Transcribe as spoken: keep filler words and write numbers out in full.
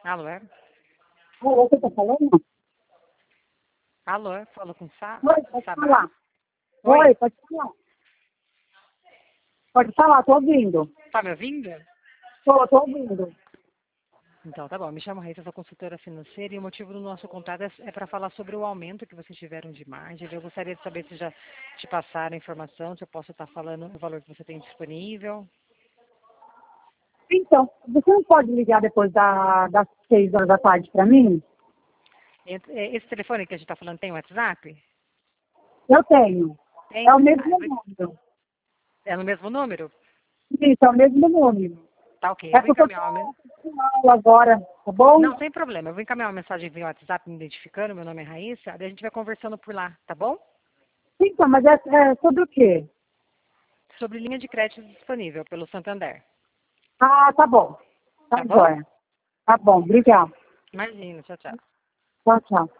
Alô, é? Alô, você tá falando? Alô, é? Falo com Sa Oi, pode Sabá? falar. Oi, Oi, pode falar. Pode falar, tô ouvindo. tá me ouvindo? Tô, tô ouvindo. Então, tá bom. Me chamo Raíssa, sou consultora financeira e o motivo do nosso contato é, é para falar sobre o aumento que vocês tiveram de margem. Eu gostaria de saber se já te passaram a informação, se eu posso estar falando o valor que você tem disponível. Então, você não pode ligar depois da, das seis horas da tarde pra mim? Ent- é, Esse telefone que a gente está falando tem WhatsApp? Eu tenho. Tem? É o Ah, mesmo eu vou- número. É no mesmo número? Isso, é o mesmo número. Tá ok. Eu É vou porque eu encaminhar uma mensagem. tô com aula agora, tá bom? Não, sem problema. Eu vou encaminhar uma mensagem via WhatsApp me identificando. Meu nome é Raíssa. Daí a gente vai conversando por lá, tá bom? Então, mas é, é sobre o quê? Sobre linha de crédito disponível pelo Santander. Ah, tá bom. Tá Tá bom? jóia. Tá bom, obrigada. Imagina, tchau, tchau. Tchau, tchau.